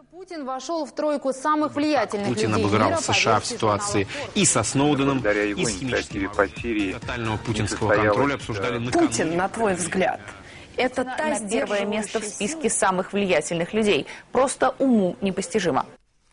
Путин вошел в тройку самых влиятельных людей Путин обыграл США в ситуации и со Сноуденом, и с химическим оружием. Тотального путинского контроля обсуждали накануне. Путин, на твой взгляд, это первое место в списке самых влиятельных людей. Просто уму непостижимо.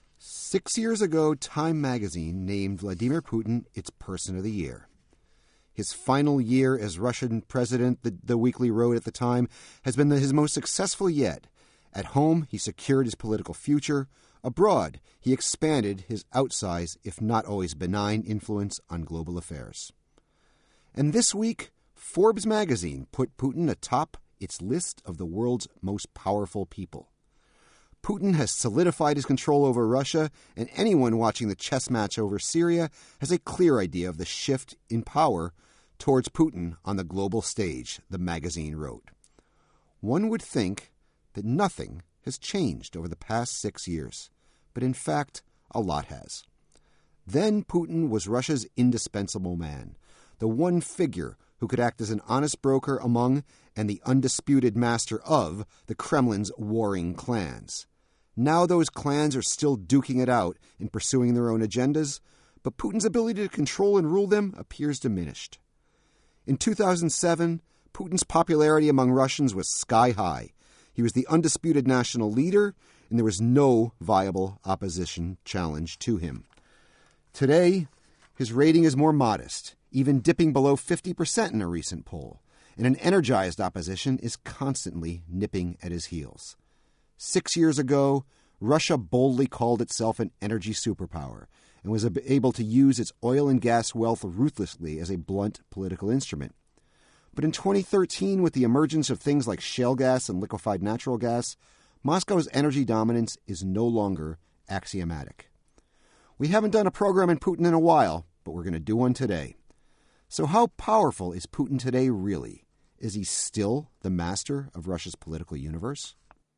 6 years ago, Time magazine named Vladimir Putin its Person of the Year. His final year as Russian president, the weekly wrote at the time, has been his most successful yet. At home, he secured his political future. Abroad, he expanded his outsized, if not always benign, influence on global affairs. And this week, Forbes magazine put Putin atop its list of the world's most powerful people. Putin has solidified his control over Russia, and anyone watching the chess match over Syria has a clear idea of the shift in power towards Putin on the global stage, the magazine wrote. One would think that nothing has changed over the past 6 years, but in fact, a lot has. Then Putin was Russia's indispensable man, the one figure who could act as an honest broker among and the undisputed master of the Kremlin's warring clans. Now those clans are still duking it out in pursuing their own agendas, but Putin's ability to control and rule them appears diminished. In 2007, Putin's popularity among Russians was sky high. He was the undisputed national leader, and there was no viable opposition challenge to him. Today, his rating is more modest, even dipping below 50% in a recent poll, and an energized opposition is constantly nipping at his heels. 6 years ago, Russia boldly called itself an energy superpower and was able to use its oil and gas wealth ruthlessly as a blunt political instrument. But in 2013, with the emergence of things like shale gas and liquefied natural gas, Moscow's energy dominance is no longer axiomatic. We haven't done a program on Putin in a while, but we're going to do one today. So how powerful is Putin today really? Is he still the master of Russia's political universe?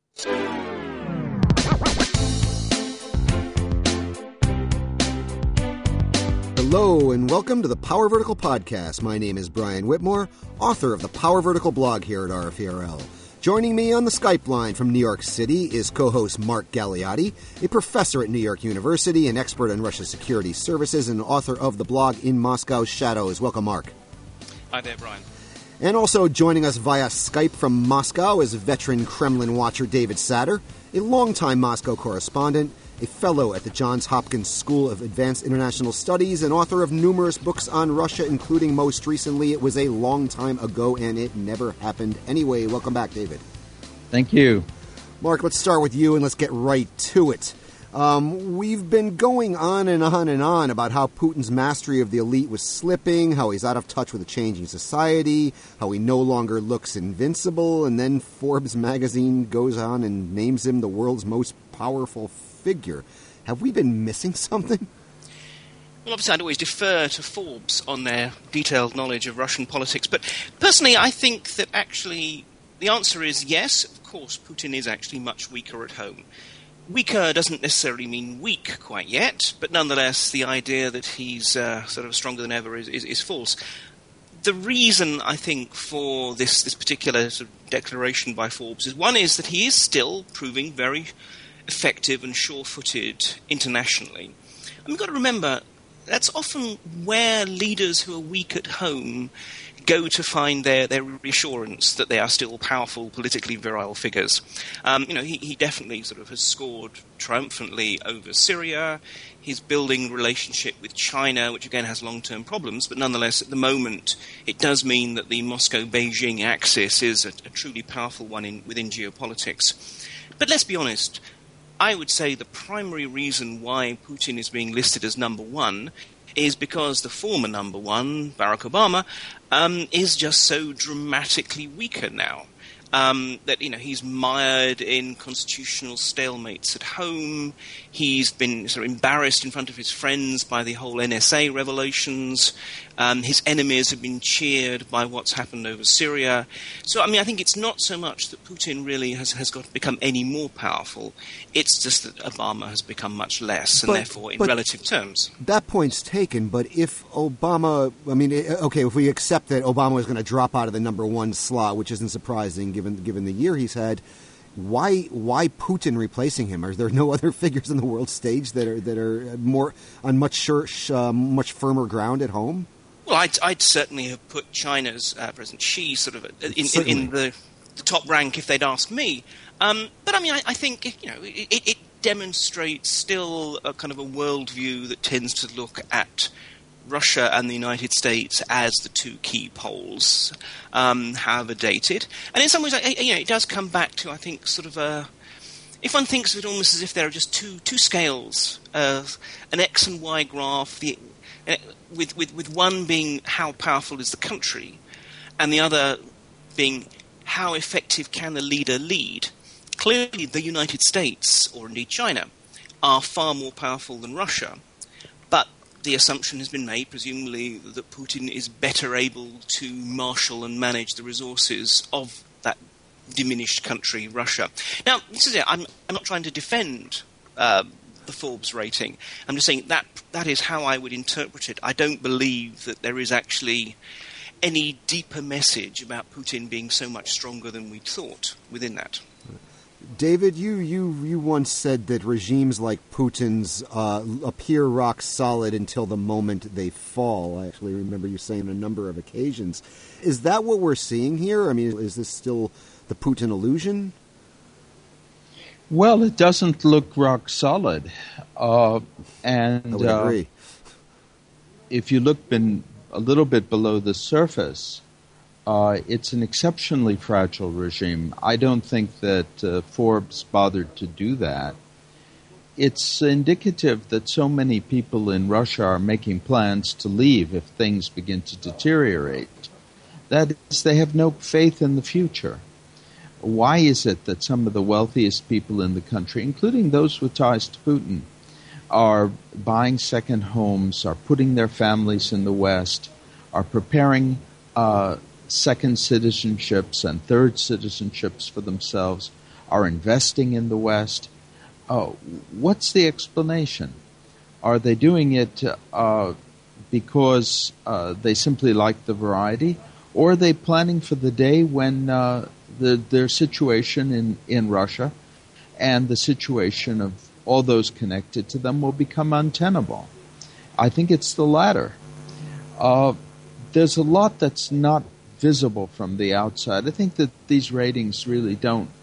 Hello and welcome to the Power Vertical Podcast. My name is Brian Whitmore, author of the Power Vertical blog here at RFERL. Joining me on the Skype line from New York City is co-host Mark Galeotti, a professor at New York University, an expert on Russia's security services, and author of the blog In Moscow's Shadows. Welcome, Mark. Hi there, Brian. And also joining us via Skype from Moscow is veteran Kremlin watcher David Satter, a longtime Moscow correspondent, a fellow at the Johns Hopkins School of Advanced International Studies, and author of numerous books on Russia, including most recently, It Was a Long Time Ago and It Never Happened Anyway. Welcome back, David. Thank you. Mark, let's start with you and let's get right to it. We've been going on and on and on about how Putin's mastery of the elite was slipping, how he's out of touch with a changing society, how he no longer looks invincible, and then Forbes magazine goes on and names him the world's most powerful figure. Have we been missing something? Well, obviously, I'd always defer to Forbes on their detailed knowledge of Russian politics, but personally, I think that actually the answer is yes. Of course, Putin is actually much weaker at home. Weaker doesn't necessarily mean weak quite yet, but nonetheless, the idea that he's sort of stronger than ever is false. The reason, I think, for this particular sort of declaration by Forbes is one is that he is still proving very effective and sure-footed internationally. And we've got to remember, that's often where leaders who are weak at home go to find their reassurance that they are still powerful, politically virile figures. He definitely sort of has scored triumphantly over Syria. He's building relationship with China, which again has long-term problems, but nonetheless, at the moment, it does mean that the Moscow-Beijing axis is a truly powerful one within geopolitics. But let's be honest, I would say the primary reason why Putin is being listed as number one is because the former number one, Barack Obama, is just so dramatically weaker now. That he's mired in constitutional stalemates at home. He's been sort of embarrassed in front of his friends by the whole NSA revelations. His enemies have been cheered by what's happened over Syria. So, I think it's not so much that Putin really has got to become any more powerful. It's just that Obama has become much less, and therefore in relative terms. That point's taken, but if Obama, if we accept that Obama is going to drop out of the number one slot, which isn't surprising given the year he's had, Why Putin replacing him? Are there no other figures in the world stage that are more on much firmer ground at home? Well, I'd certainly have put China's President Xi sort of in the top rank if they'd asked me. But I mean, I think it demonstrates still a kind of a worldview that tends to look at Russia and the United States as the two key poles, however dated. And in some ways, it does come back to, I think, sort of if one thinks of it almost as if there are just two scales, an X and Y graph, with one being how powerful is the country, and the other being how effective can the leader lead. Clearly, the United States, or indeed China, are far more powerful than Russia, but the assumption has been made, presumably, that Putin is better able to marshal and manage the resources of that diminished country, Russia. Now, this is it. I'm not trying to defend the Forbes rating. I'm just saying that is how I would interpret it. I don't believe that there is actually any deeper message about Putin being so much stronger than we'd thought within that. David, you once said that regimes like Putin's appear rock solid until the moment they fall. I actually remember you saying on a number of occasions. Is that what we're seeing here? I mean, is this still the Putin illusion? Well, it doesn't look rock solid. And I would agree. If you look a little bit below the surface, it's an exceptionally fragile regime. I don't think that Forbes bothered to do that. It's indicative that so many people in Russia are making plans to leave if things begin to deteriorate. That is, they have no faith in the future. Why is it that some of the wealthiest people in the country, including those with ties to Putin, are buying second homes, are putting their families in the West, are preparing second citizenships and third citizenships for themselves, are investing in the West? What's the explanation? Are they doing it because they simply like the variety? Or are they planning for the day when their situation in Russia and the situation of all those connected to them will become untenable? I think it's the latter. There's a lot that's not visible from the outside. I think that these ratings really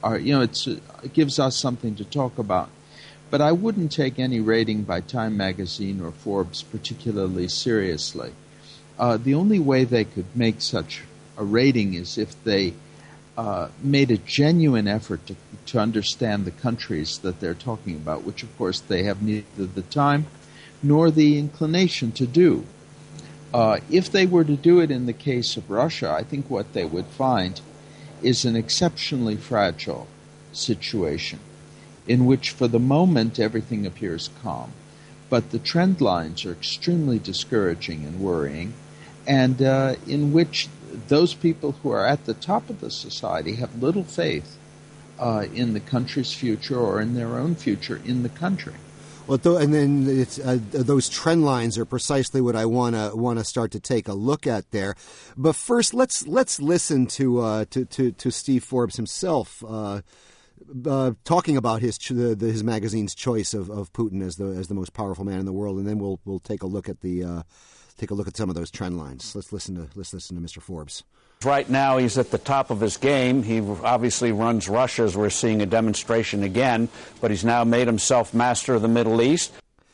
it gives us something to talk about. But I wouldn't take any rating by Time magazine or Forbes particularly seriously. The only way they could make such a rating is if they made a genuine effort to understand the countries that they're talking about, which, of course, they have neither the time nor the inclination to do. If they were to do it in the case of Russia, I think what they would find is an exceptionally fragile situation in which, for the moment, everything appears calm. But the trend lines are extremely discouraging and worrying, and in which those people who are at the top of the society have little faith in the country's future or in their own future in the country. Well, and then it's, those trend lines are precisely what I want to start to take a look at there. But first, let's listen to Steve Forbes himself talking about his magazine's choice of Putin as the most powerful man in the world, and then we'll take a look at some of those trend lines. Let's listen to Mr. Forbes. Right now, he's at the top of his game. He obviously runs Russia, as we're seeing a demonstration again, but he's now made himself master of the Middle East.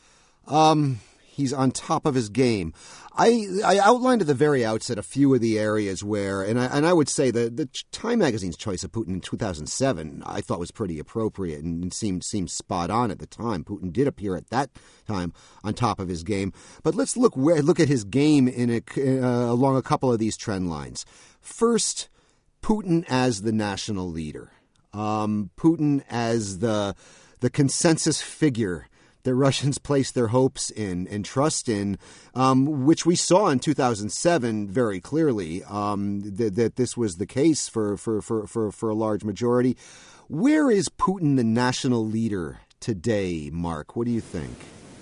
He's on top of his game. I outlined at the very outset a few of the areas where, and I would say the Time magazine's choice of Putin in 2007 I thought was pretty appropriate and seemed spot on at the time. Putin did appear at that time on top of his game. But let's look at his game along a couple of these trend lines. First, Putin as the national leader. Putin as the consensus figure that Russians place their hopes in and trust in, which we saw in 2007 very clearly, that this was the case for a large majority. Where is Putin the national leader today, Mark? What do you think?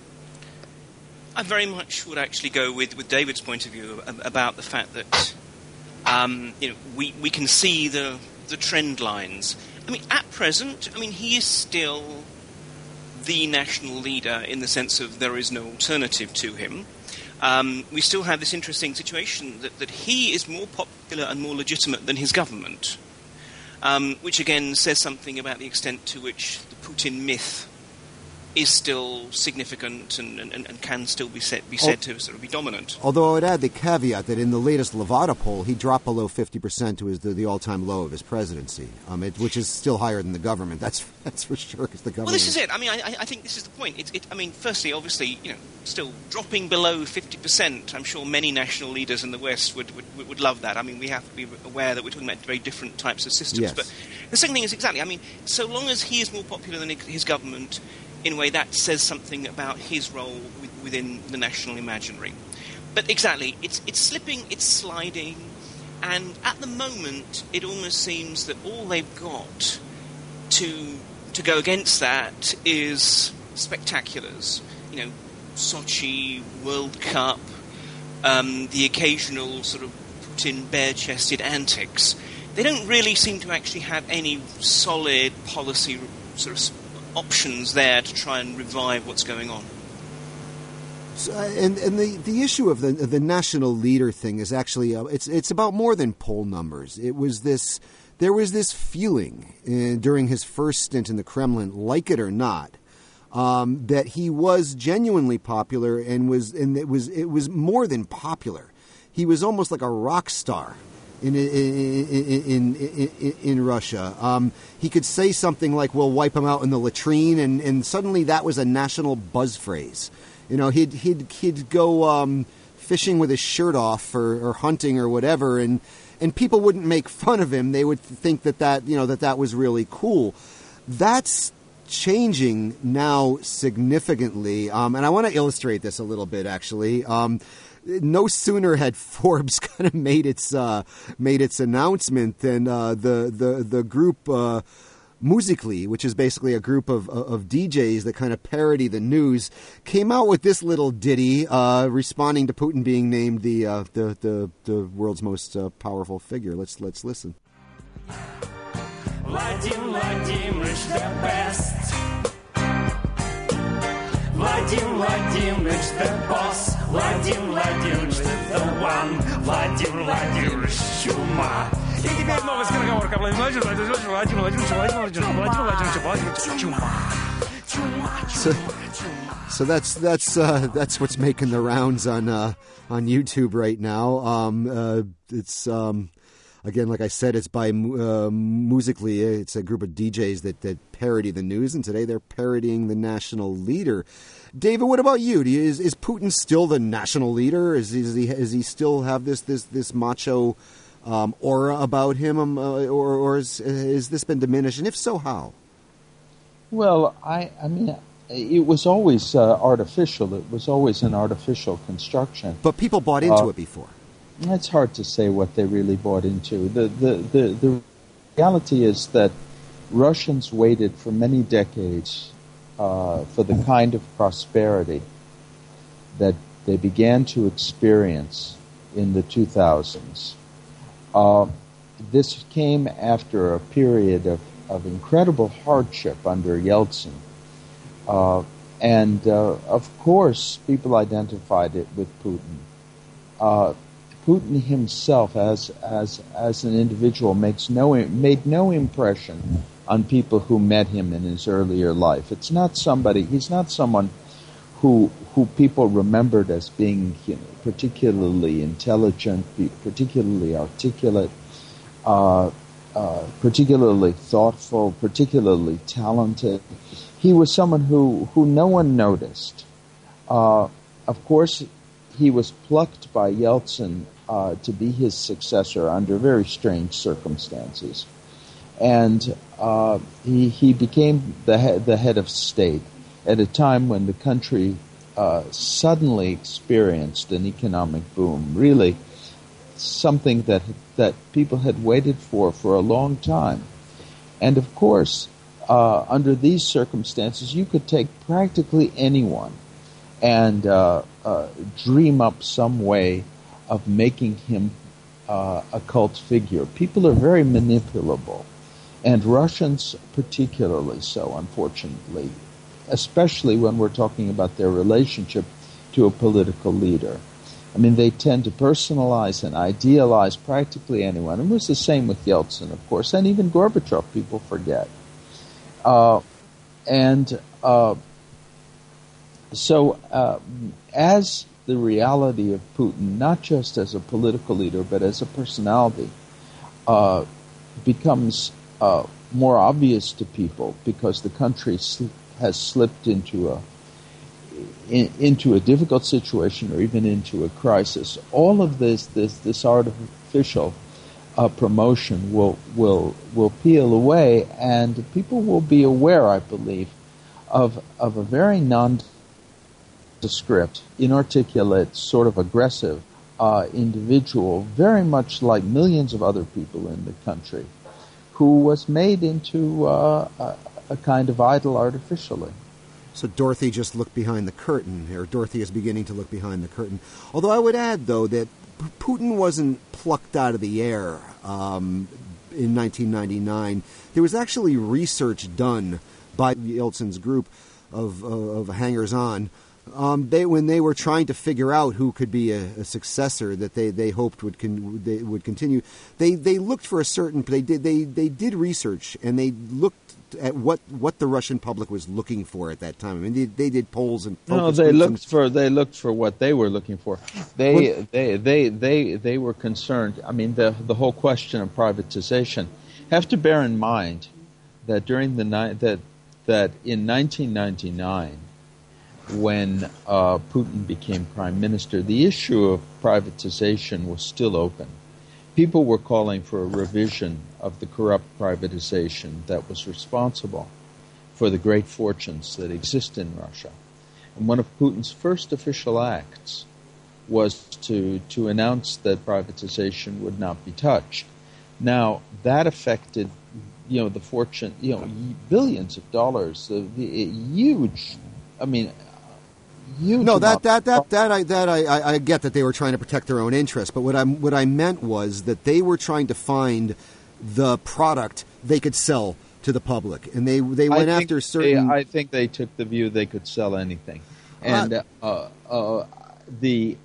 I very much would actually go with David's point of view about the fact that we can see the trend lines, I mean, at present, I mean, he is still the national leader in the sense of there is no alternative to him. We still have this interesting situation that he is more popular and more legitimate than his government, which again says something about the extent to which the Putin myth is still significant and can still be said to sort of be dominant. Although I would add the caveat that in the latest Levada poll, he dropped below 50% to the all-time low of his presidency, which is still higher than the government. That's for sure. Because the government. Well, this is it. I mean, I think this is the point. I mean, firstly, obviously, still dropping below 50%. I'm sure many national leaders in the West would love that. I mean, we have to be aware that we're talking about very different types of systems. Yes. But the second thing is exactly. I mean, so long as he is more popular than his government, in a way, that says something about his role within the national imaginary. But exactly, it's slipping, it's sliding, and at the moment, it almost seems that all they've got to go against that is spectaculars. Sochi, World Cup, the occasional sort of Putin bare-chested antics. They don't really seem to actually have any solid policy sort of options there to try and revive what's going on. So, and the issue of the national leader thing is actually it's about more than poll numbers. There was this feeling during his first stint in the Kremlin, like it or not, that he was genuinely popular and it was more than popular. He was almost like a rock star in Russia. He could say something like, "We'll wipe him out in the latrine," and suddenly that was a national buzz phrase. He'd go fishing with his shirt off or hunting or whatever, and people wouldn't make fun of him. They would think that was really cool. That's changing now significantly, and I want to illustrate this a little bit, actually. No sooner had Forbes kind of made its announcement than the group Musically, which is basically a group of DJs that kind of parody the news, came out with this little ditty responding to Putin being named the world's most powerful figure. Let's listen. Владимир Владимирович the best. Владимир Владимирович the boss. Владимир Владимирович the one. Владимир Владимирович чума. И теперь новая скороговорка. Владимир Владимирович чума. So that's what's making the rounds on YouTube right now. It's again, like I said, it's by Musically. It's a group of DJs that parody the news, and today they're parodying the national leader. David, what about you? Is Putin still the national leader? Is he still have this macho aura about him, or has this been diminished? And if so, how? Well, I mean, it was always artificial. It was always an artificial construction. But people bought into it before. It's hard to say what they really bought into. The reality is that Russians waited for many decades for the kind of prosperity that they began to experience in the 2000s. This came after a period of incredible hardship under Yeltsin. And of course, people identified it with Putin. Putin himself, as an individual, made no impression on people who met him in his earlier life. He's not someone who people remembered as being particularly intelligent, particularly articulate, particularly thoughtful, particularly talented. He was someone who no one noticed. Of course, he was plucked by Yeltsin to be his successor under very strange circumstances. And he became the head of state at a time when the country suddenly experienced an economic boom, really something that people had waited for a long time. And of course, under these circumstances, you could take practically anyone and dream up some way of making him a cult figure. People are very manipulable. and Russians particularly so, unfortunately, especially when we're talking about their relationship to a political leader. I mean, they tend to personalize and idealize practically anyone. It was the same with Yeltsin, of course, and even Gorbachev, people forget. So as the reality of Putin, not just as a political leader, but as a personality, becomes more obvious to people because the country has slipped into a difficult situation or even into a crisis, all of this artificial promotion will peel away, and people will be aware, I believe, of a very nondescript, inarticulate, sort of aggressive individual, very much like millions of other people in the country, who was made into a kind of idol artificially. So Dorothy just looked behind the curtain, or Dorothy is beginning to look behind the curtain. Although I would add, though, that Putin wasn't plucked out of the air in 1999. There was actually research done by Yeltsin's group of hangers-on. When they were trying to figure out who could be a successor that they hoped would continue, they looked for a certain. They did research, and they looked at what the Russian public was looking for at that time. I mean, they did polls and focus groups. They looked for what they were looking for. They were concerned. I mean, the whole question of privatization. Have to bear in mind that during that in 1999, when Putin became prime minister, the issue of privatization was still open. People were calling for a revision of the corrupt privatization that was responsible for the great fortunes that exist in Russia. And one of Putin's first official acts was to announce that privatization would not be touched. Now, that affected, the fortune, billions of dollars, huge. No, I get that they were trying to protect their own interests, but what I meant was that they were trying to find the product they could sell to the public, and they went after certain. I think they took the view they could sell anything, and the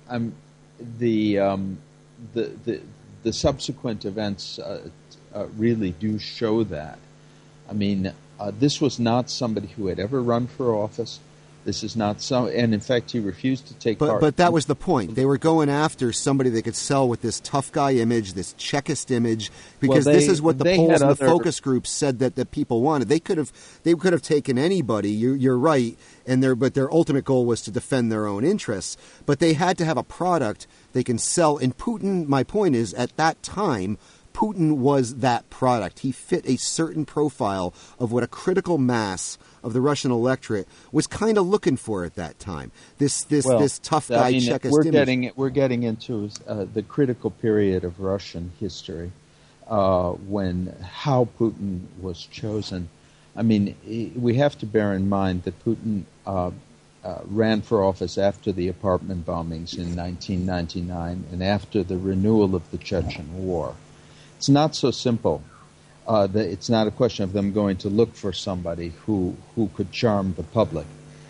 subsequent events really do show that. I mean, this was not somebody who had ever run for office. This is not and in fact, he refused to take part. But that was the point. They were going after somebody they could sell with this tough guy image, this Chekist image, because this is what the polls and the focus groups said that people wanted. They could have taken anybody. You're right, but their ultimate goal was to defend their own interests. But they had to have a product they can sell. And Putin, my point is, at that time, Putin was that product. He fit a certain profile of what a critical mass of the Russian electorate was kind of looking for at that time. This tough guy Chekist image. We're getting into the critical period of Russian history when how Putin was chosen. I mean, we have to bear in mind that Putin ran for office after the apartment bombings in 1999 and after the renewal of the Chechen War. It's not so simple. It's not a question of them going to look for somebody who could charm the public.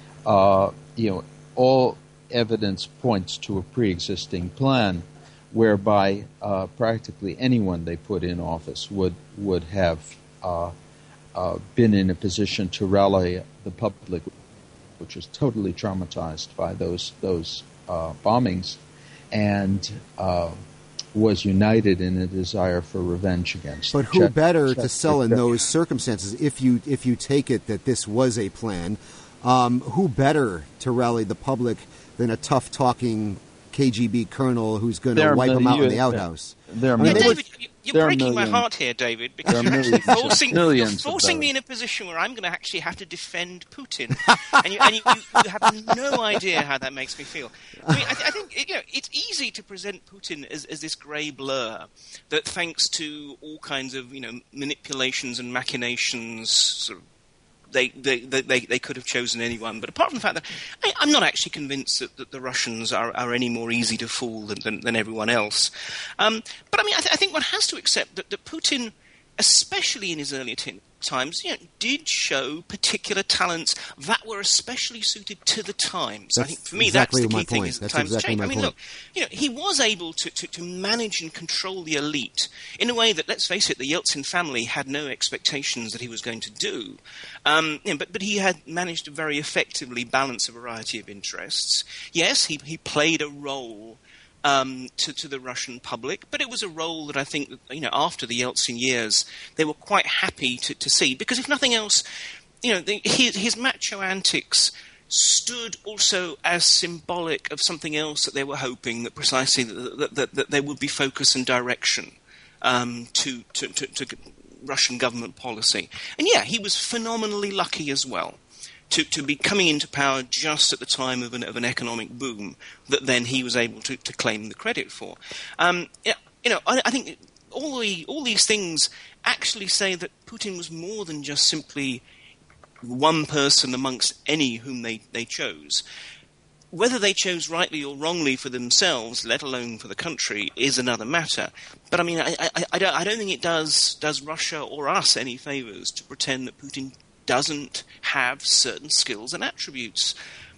All evidence points to a pre-existing plan whereby practically anyone they put in office would have been in a position to rally the public, which was totally traumatized by those bombings, and was united in a desire for revenge against. But who better to sell in those circumstances? If you take it that this was a plan, who better to rally the public than a tough talking KGB colonel who's going to wipe them out in the outhouse? David, you're breaking my heart here, David, because you're actually forcing me in a position where I'm going to actually have to defend Putin, and you have no idea how that makes me feel. I mean, I think it's easy to present Putin as this grey blur that, thanks to all kinds of manipulations and machinations, sort of. They could have chosen anyone, but apart from the fact that I'm not actually convinced that the Russians are any more easy to fool than everyone else. But I mean, I think one has to accept that Putin especially in his earlier times, did show particular talents that were especially suited to the times. I think for me that's the key thing, is the times change. I mean, look, he was able to manage and control the elite in a way that, let's face it, the Yeltsin family had no expectations that he was going to do. But he had managed to very effectively balance a variety of interests. Yes, he played a role to the Russian public, but it was a role that I think, after the Yeltsin years, they were quite happy to see, because if nothing else, his macho antics stood also as symbolic of something else that they were hoping, that precisely that there would be focus and direction to Russian government policy. And he was phenomenally lucky as well to be coming into power just at the time of an economic boom that then he was able to claim the credit for. I think all these things actually say that Putin was more than just simply one person amongst any whom they chose. Whether they chose rightly or wrongly for themselves, let alone for the country, is another matter. But I mean, I don't think it does Russia or us any favors to pretend that Putin doesn't have certain skills and attributes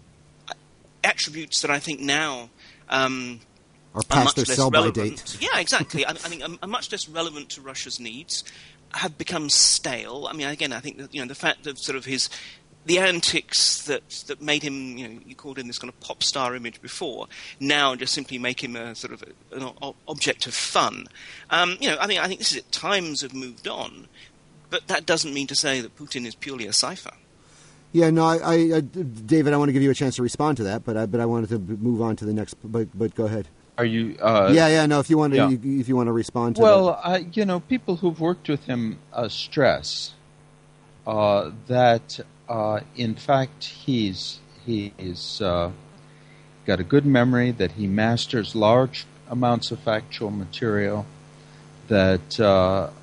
that I think now are past their sell-by date. Yeah, exactly. I think are much less relevant to Russia's needs, have become stale. I mean, again, I think that the fact of sort of the antics that made him, you called him this kind of pop star image before, now just simply make him a sort of an object of fun. I think this is it. Times have moved on. But that doesn't mean to say that Putin is purely a cipher. Yeah, no, David, I want to give you a chance to respond to that, but I wanted to move on to the next. But go ahead. Are you? No. If you want to, if you want to respond to that. Well, people who've worked with him stress that in fact he's got a good memory, that he masters large amounts of factual material, that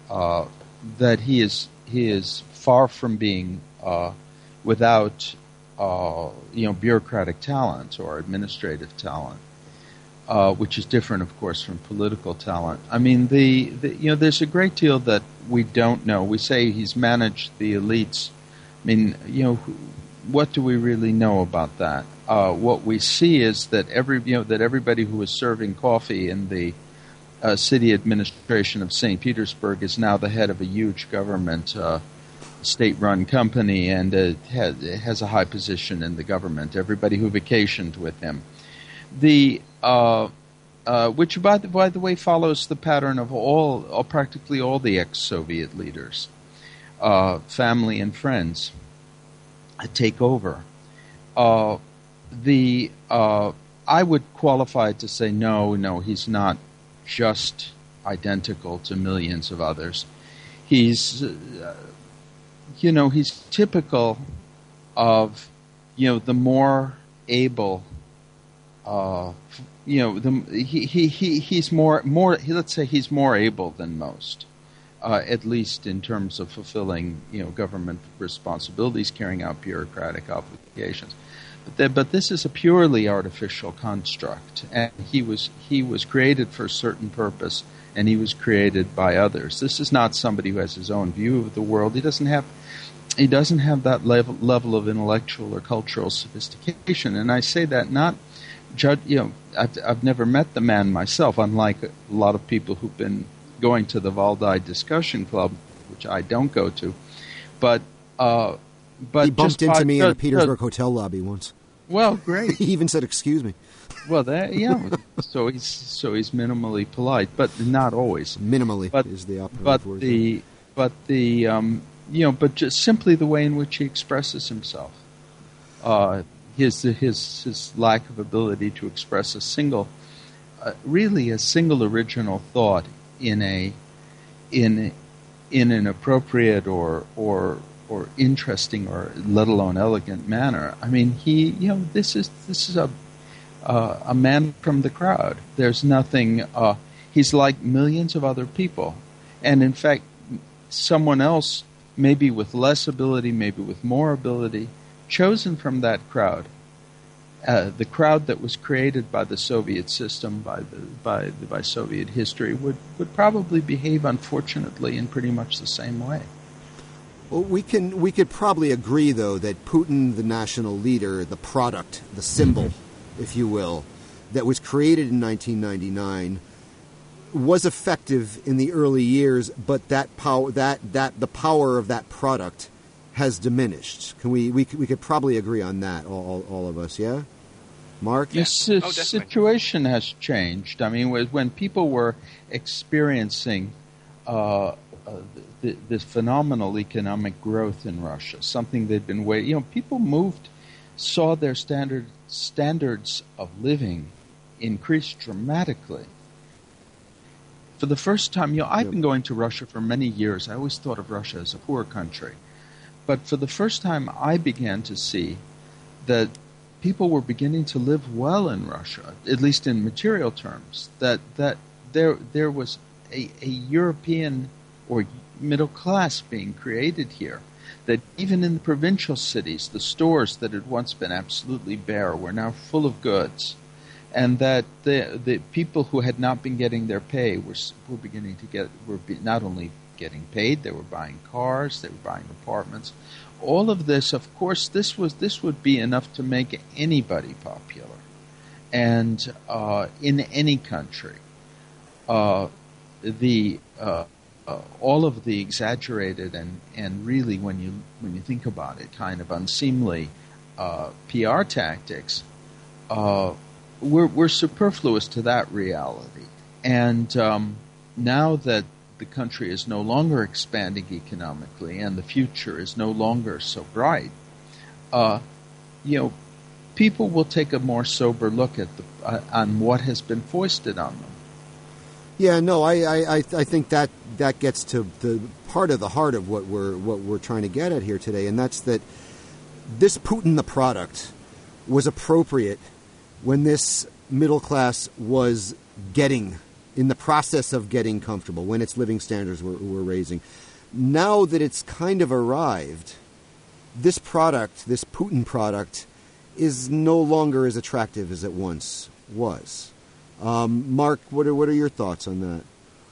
he is far from being without bureaucratic talent or administrative talent, which is different, of course, from political talent. I mean, there's a great deal that we don't know. We say he's managed the elites. I mean, what do we really know about that? What we see is that everybody who was serving coffee in the city administration of St. Petersburg is now the head of a huge government, state-run company, and has a high position in the government. Everybody who vacationed with him, which by the way follows the pattern of practically all the ex-Soviet leaders, family and friends take over. I would qualify to say no, he's not just identical to millions of others. He's typical of, the more able, he's more, let's say he's more able than most, at least in terms of fulfilling, government responsibilities, carrying out bureaucratic obligations. But this is a purely artificial construct, and he was created for a certain purpose, and he was created by others. This is not somebody who has his own view of the world. He doesn't have that level of intellectual or cultural sophistication. And I say that not I've never met the man myself, unlike a lot of people who've been going to the Valdai Discussion Club, which I don't go to, but he bumped into me in a Petersburg hotel lobby once. Well, great. He even said, "Excuse me." Well, so he's minimally polite, but not always. Minimally is the operative word. But just simply the way in which he expresses himself, his lack of ability to express a single original thought in an appropriate or interesting or let alone elegant manner. I mean, this is a man from the crowd. There's nothing. He's like millions of other people, and in fact, someone else, maybe with less ability, maybe with more ability, chosen from that crowd, the crowd that was created by the Soviet system, by Soviet history, would probably behave, unfortunately, in pretty much the same way. Well, we could probably agree, though, that Putin, the national leader, the product, the symbol, if you will, that was created in 1999, was effective in the early years, but that power, the power of that product has diminished. We could probably agree on that, all of us, yeah? Mark? Yes, the situation has changed. I mean, when people were experiencing this phenomenal economic growth in Russia, something they'd been waiting, people saw their standards of living increase dramatically. For the first time, I've been going to Russia for many years. I always thought of Russia as a poor country. But for the first time, I began to see that people were beginning to live well in Russia, at least in material terms, that there was a European or middle class being created here, that even in the provincial cities, the stores that had once been absolutely bare were now full of goods, and that the people who had not been getting their pay were beginning to not only getting paid, they were buying cars, they were buying apartments. All of this, of course, this would be enough to make anybody popular, and in any country, all of the exaggerated and really, when you think about it, kind of unseemly PR tactics were superfluous to that reality. And now that the country is no longer expanding economically and the future is no longer so bright, people will take a more sober look at on what has been foisted on them. Yeah, no, I think that gets to the part of the heart of what we're trying to get at here today, and that's that this Putin the product was appropriate when this middle class was in the process of getting comfortable, when its living standards were raising. Now that it's kind of arrived, this product, this Putin product, is no longer as attractive as it once was. Mark, what are your thoughts on that?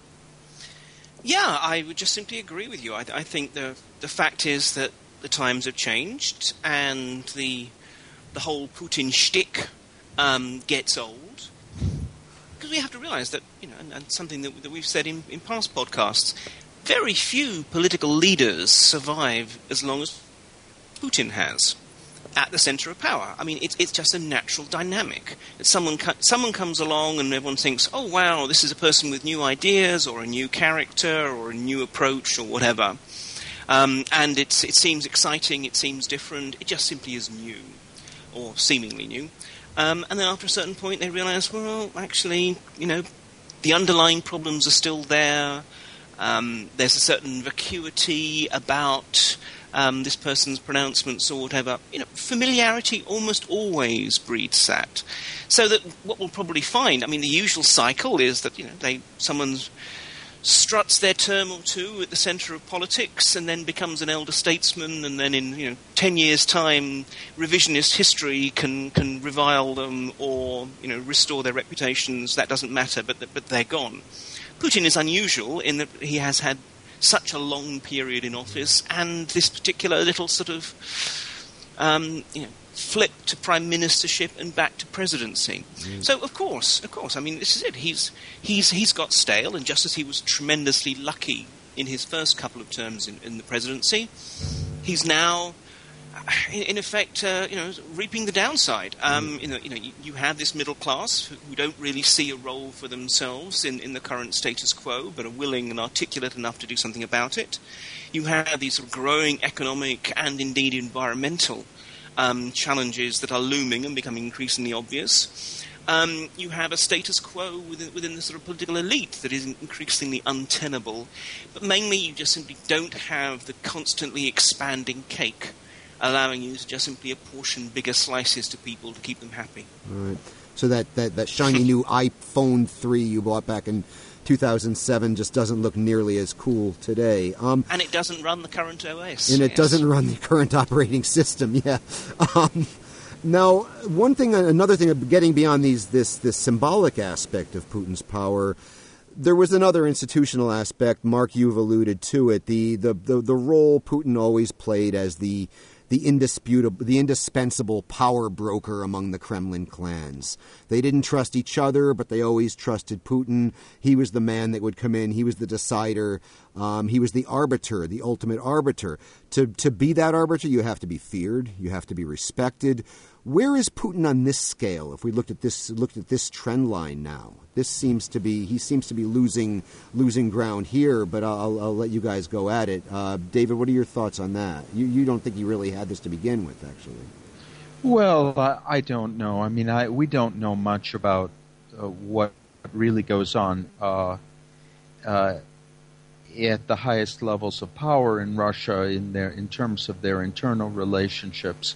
Yeah, I would just simply agree with you. I think the fact is that the times have changed, and the whole Putin shtick gets old. Because we have to realize that, and something that we've said in past podcasts, very few political leaders survive as long as Putin has at the center of power. I mean, it's just a natural dynamic. Someone comes along and everyone thinks, oh, wow, this is a person with new ideas or a new character or a new approach or whatever. And it seems exciting, it seems different, it just simply is new, or seemingly new. And then after a certain point they realize, well, actually, the underlying problems are still there. There's a certain vacuity about this person's pronouncements or whatever. Familiarity almost always breeds that. So that what we'll probably find, the usual cycle is that, someone struts their term or two at the centre of politics and then becomes an elder statesman, and then in 10 years' time revisionist history can revile them or restore their reputations. That doesn't matter, but they're gone. Putin is unusual in that he has had such a long period in office, and this particular little sort of flip to prime ministership and back to presidency. So of course, this is it. He's got stale, and just as he was tremendously lucky in his first couple of terms in the presidency, he's now, in effect, reaping the downside. You have this middle class who don't really see a role for themselves in the current status quo, but are willing and articulate enough to do something about it. You have these sort of growing economic and indeed environmental challenges that are looming and becoming increasingly obvious. You have a status quo within the sort of political elite that is increasingly untenable. But mainly you just simply don't have the constantly expanding cake, allowing you to just simply apportion bigger slices to people to keep them happy. All right. So that shiny new iPhone 3 you bought back in 2007 just doesn't look nearly as cool today. And it doesn't run the current OS. And it doesn't run the current operating system, yeah. Now, another thing, getting beyond this symbolic aspect of Putin's power, there was another institutional aspect. Mark, you've alluded to it. The role Putin always played as the indispensable power broker among the Kremlin clans. They didn't trust each other, but they always trusted Putin. He was the man that would come in. He was the decider. He was the arbiter, the ultimate arbiter. To be that arbiter, you have to be feared. You have to be respected. Where is Putin on this scale? If we looked at this trend line now, he seems to be losing ground here. But I'll let you guys go at it. David, what are your thoughts on that? You don't think he really had this to begin with, actually? Well, I don't know. I mean, we don't know much about what really goes on at the highest levels of power in Russia in terms of their internal relationships.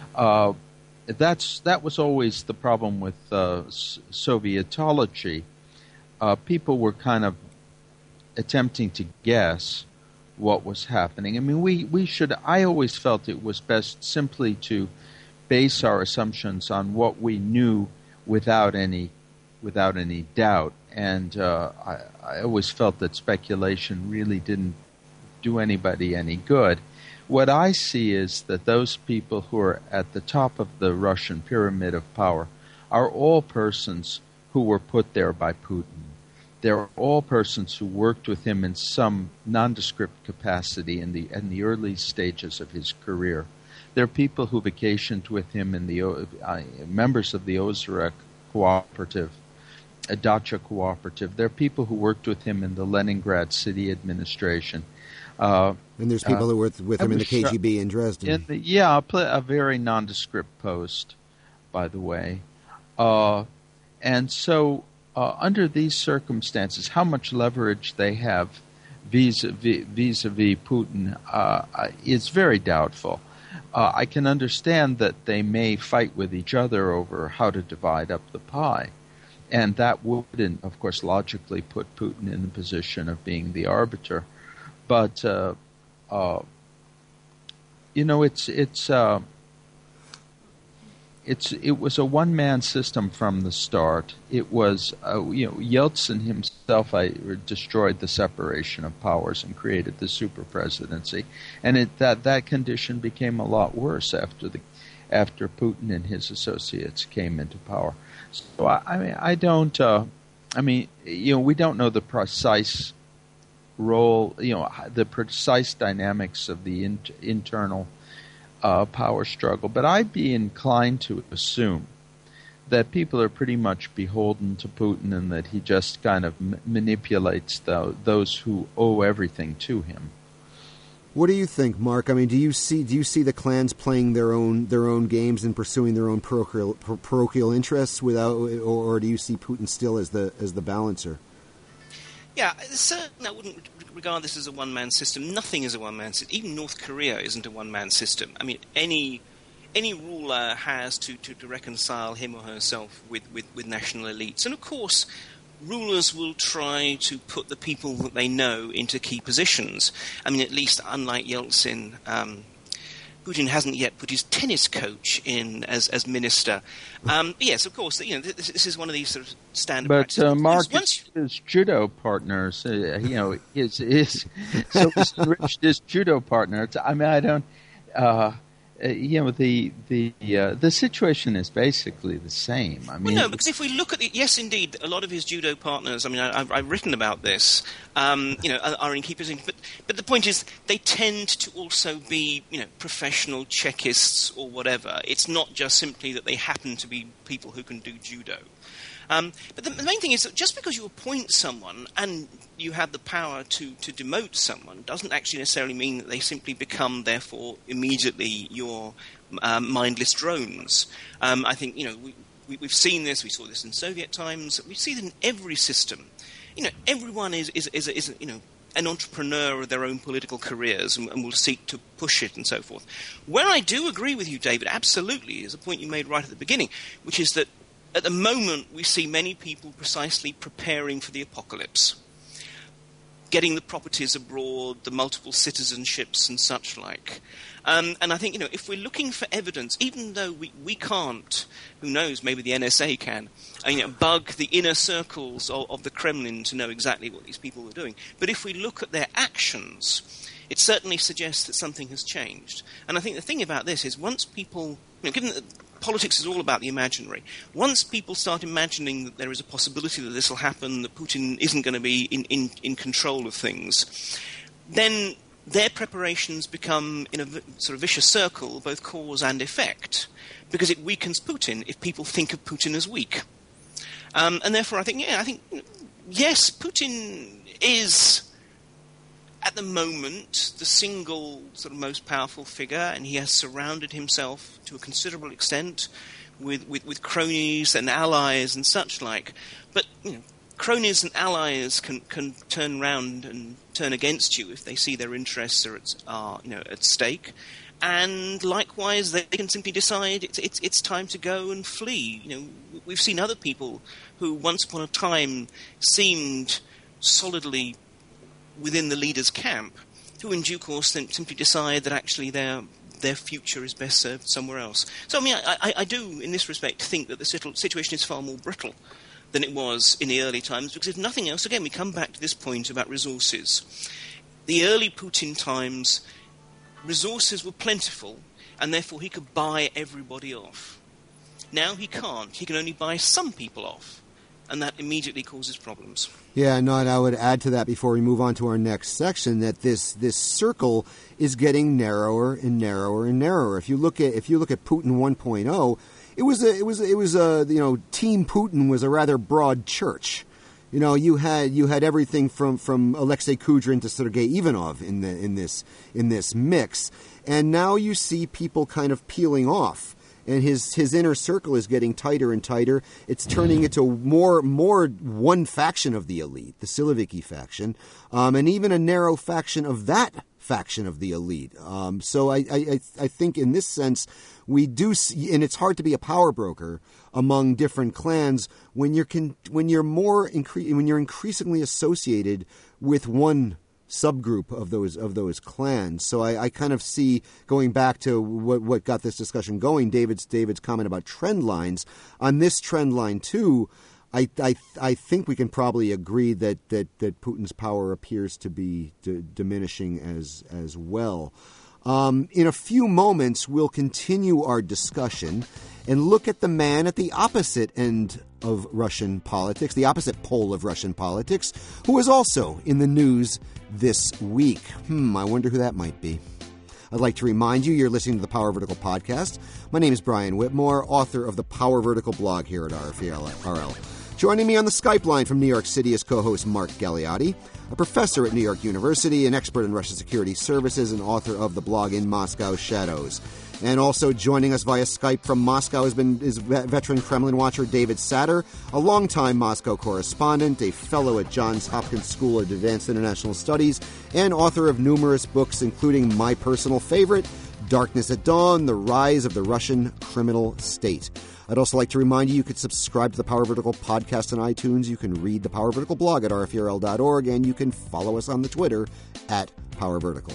That was always the problem with Sovietology. People were kind of attempting to guess what was happening. I mean, I always felt it was best simply to base our assumptions on what we knew without any doubt. And I always felt that speculation really didn't do anybody any good. What I see is that those people who are at the top of the Russian pyramid of power are all persons who were put there by Putin. They're all persons who worked with him in some nondescript capacity in the early stages of his career. There are people who vacationed with him in the members of the Ozark Cooperative, a Dacha Cooperative. There are people who worked with him in the Leningrad city administration. And there's people who worked with him in the KGB in Dresden. A very nondescript post, by the way. And so under these circumstances, how much leverage they have vis-a-vis Putin is very doubtful. I can understand that they may fight with each other over how to divide up the pie. And that would, of course, logically put Putin in the position of being the arbiter. But it was a one-man system from the start. It was Yeltsin himself destroyed the separation of powers and created the super presidency, and that condition became a lot worse after Putin and his associates came into power. So we don't know the precise role, the precise dynamics of the internal power struggle, but I'd be inclined to assume that people are pretty much beholden to Putin and that he just kind of manipulates those who owe everything to him. What do you think, Mark? I mean, do you see the clans playing their own games and pursuing their own parochial interests or do you see Putin still as the balancer? Yeah, certainly I wouldn't regard this as a one-man system. Nothing is a one-man system. Even North Korea isn't a one-man system. I mean, any ruler has to reconcile him or herself with national elites. And, of course, rulers will try to put the people that they know into key positions. I mean, at least unlike Yeltsin, Putin hasn't yet put his tennis coach in as minister. Yes, of course, this is one of these sort of standard practices. But Mark, his judo partners, his judo partner. I mean, I don't. The situation is basically the same. I mean, well, no, because if we look at it, yes, indeed, a lot of his judo partners. I mean, I've written about this. Are in key positions, but the point is, they tend to also be, professional Chekists or whatever. It's not just simply that they happen to be people who can do judo. But the main thing is that just because you appoint someone and you have the power to demote someone doesn't actually necessarily mean that they simply become, therefore, immediately your mindless drones. I think, we've seen this. We saw this in Soviet times. We see that in every system. Everyone is an entrepreneur of their own political careers and will seek to push it and so forth. Where I do agree with you, David, absolutely, is a point you made right at the beginning, which is that at the moment, we see many people precisely preparing for the apocalypse. getting the properties abroad, the multiple citizenships and such like. And I think, if we're looking for evidence, even though we can't, who knows, maybe the NSA can, bug the inner circles of the Kremlin to know exactly what these people were doing. But if we look at their actions, it certainly suggests that something has changed. And I think the thing about this is once people, given that politics is all about the imaginary, once people start imagining that there is a possibility that this will happen, that Putin isn't going to be in control of things, then their preparations become, in a sort of vicious circle, both cause and effect, because it weakens Putin if people think of Putin as weak. And therefore, I think, yes, Putin is, at the moment, the single sort of most powerful figure, and he has surrounded himself to a considerable extent with cronies and allies and such like. But, cronies and allies can turn round and turn against you if they see their interests are at stake, and likewise they can simply decide it's time to go and flee. We've seen other people who once upon a time seemed solidly within the leader's camp, who in due course then simply decide that actually their future is best served somewhere else. So I do in this respect think that the situation is far more brittle than it was in the early times, because if nothing else, again, we come back to this point about resources. The early Putin times, resources were plentiful, and therefore he could buy everybody off. Now he can't. He can only buy some people off, and that immediately causes problems. Yeah, no, and I would add to that before we move on to our next section that this circle is getting narrower and narrower and narrower. If you look at Putin 1.0, It was Team Putin was a rather broad church. You had everything from Alexei Kudrin to Sergei Ivanov in this mix, and now you see people kind of peeling off, and his inner circle is getting tighter and tighter. It's turning into more one faction of the elite, the Siloviki faction, and even a narrow faction of that faction of the elite. So I think in this sense, we do see, and it's hard to be a power broker among different clans when you're increasingly associated with one subgroup of those clans. So I kind of see, going back to what got this discussion going, David's comment about trend lines. On this trend line too, I think we can probably agree that Putin's power appears to be diminishing as well. In a few moments, we'll continue our discussion and look at the man at the opposite end of Russian politics, the opposite pole of Russian politics, who is also in the news this week. I wonder who that might be. I'd like to remind you, you're listening to the Power Vertical podcast. My name is Brian Whitmore, author of the Power Vertical blog here at RFE-RL. Joining me on the Skype line from New York City is co-host Mark Galeotti, a professor at New York University, an expert in Russian security services, and author of the blog In Moscow Shadows. And also joining us via Skype from Moscow is veteran Kremlin watcher David Satter, a longtime Moscow correspondent, a fellow at Johns Hopkins School of Advanced International Studies, and author of numerous books, including my personal favorite, Darkness at Dawn, The Rise of the Russian Criminal State. I'd also like to remind you could subscribe to the Power Vertical podcast on iTunes. You can read the Power Vertical blog at rferl.org, and you can follow us on the Twitter at Power Vertical.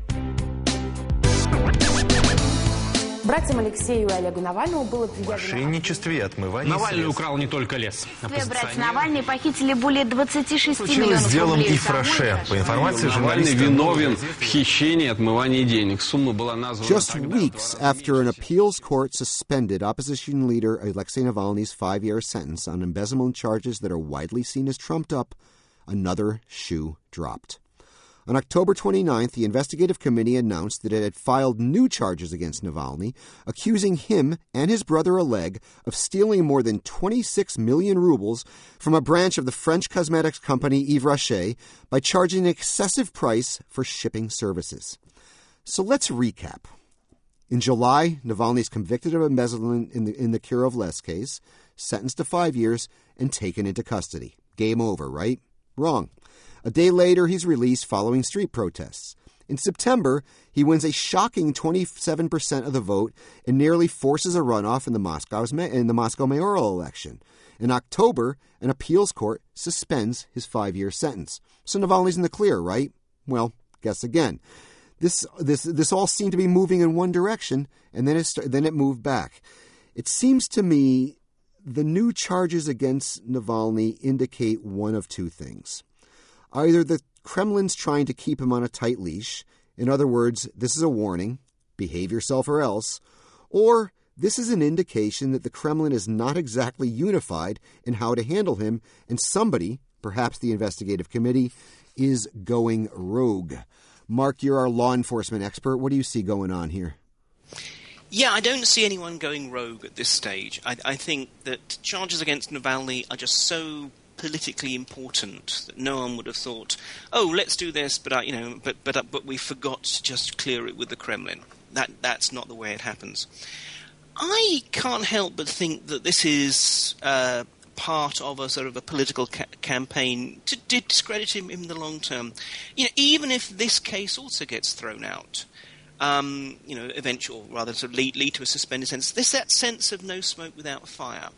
Братьям Алексею и Олегу Навальному было предъявлено... Мошенничестве и отмывании Навальный украл не только лес. Братья Навальный похитили более 26 миллионов с делом рублей. Ифраше. По информации Навальный виновен в хищении и отмывании денег. Сумма была названа... Just weeks after an appeals court suspended opposition leader Alexei Navalny's 5-year sentence on embezzlement charges that are widely seen as trumped up, another shoe dropped. On October 29th, the investigative committee announced that it had filed new charges against Navalny, accusing him and his brother Oleg of stealing more than 26 million rubles from a branch of the French cosmetics company Yves Rocher by charging an excessive price for shipping services. So let's recap. In July, Navalny is convicted of embezzlement in the Kirov-Les case, sentenced to 5 years, and taken into custody. Game over, right? Wrong. A day later, he's released following street protests. In September, he wins a shocking 27% of the vote and nearly forces a runoff in the Moscow mayoral election. In October, an appeals court suspends his 5-year sentence. So Navalny's in the clear, right? Well, guess again. This all seemed to be moving in one direction, and then it moved back. It seems to me the new charges against Navalny indicate one of two things. Either the Kremlin's trying to keep him on a tight leash, in other words, this is a warning, behave yourself or else, or this is an indication that the Kremlin is not exactly unified in how to handle him, and somebody, perhaps the investigative committee, is going rogue. Mark, you're our law enforcement expert. What do you see going on here? Yeah, I don't see anyone going rogue at this stage. I think that charges against Navalny are just so politically important that no one would have thought, oh, let's do this, but we forgot to just clear it with the Kremlin. That's not the way it happens. I can't help but think that this is part of a sort of a political campaign to discredit him in the long term. Even if this case also gets thrown out, eventual, rather sort of lead to a suspended sentence. There's that sense of no smoke without fire.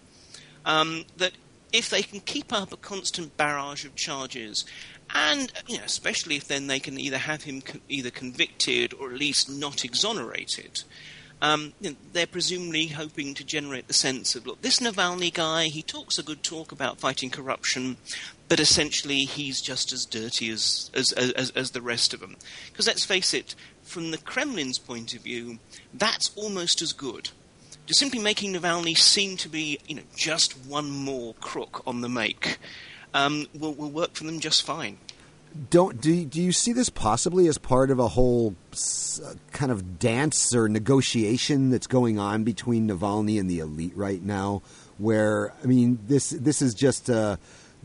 That if they can keep up a constant barrage of charges, and especially if then they can either have him either convicted or at least not exonerated, they're presumably hoping to generate the sense of, look, this Navalny guy, he talks a good talk about fighting corruption, but essentially he's just as dirty as the rest of them. Because let's face it, from the Kremlin's point of view, that's almost as good. Just simply making Navalny seem to be, just one more crook on the make, will work for them just fine. Do you see this possibly as part of a whole kind of dance or negotiation that's going on between Navalny and the elite right now? Where this is just the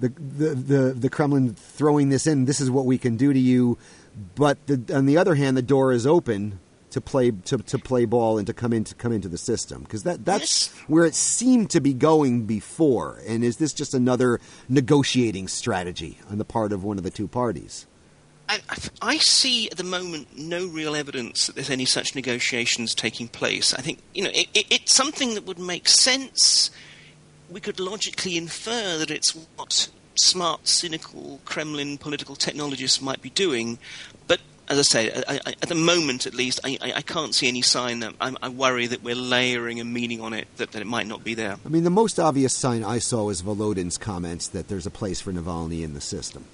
Kremlin throwing this in. This is what we can do to you, but on the other hand, the door is open to play ball and to come into the system, because that's where it seemed to be going before. And is this just another negotiating strategy on the part of one of the two parties? I see at the moment no real evidence that there's any such negotiations taking place. I think it's something that would make sense. We could logically infer that it's what smart, cynical Kremlin political technologists might be doing, but as I say, at the moment at least, I can't see any sign that I worry that we're layering a meaning on it that it might not be there. The most obvious sign I saw was Volodin's comments that there's a place for Navalny in the system.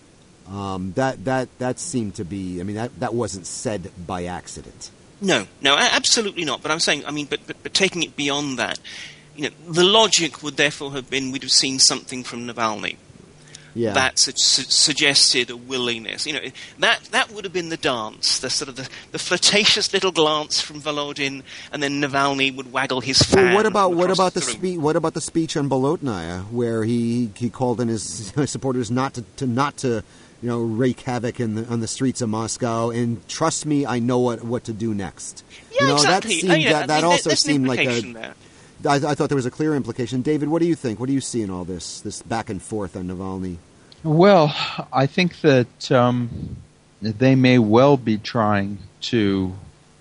That seemed to be, that wasn't said by accident. No, absolutely not. But I'm saying, but taking it beyond that, the logic would therefore have been we'd have seen something from Navalny. Yeah. That suggested a willingness. That would have been the dance, the sort of the flirtatious little glance from Volodin, and then Navalny would waggle his fan. Well, what about the speech on Bolotnaya, where he called on his supporters not to wreak havoc on the streets of Moscow, and trust me, I know what to do next. Yeah, exactly. That also seemed like there. I thought there was a clear implication. David, what do you think? What do you see in all this back and forth on Navalny? Well, I think that they may well be trying to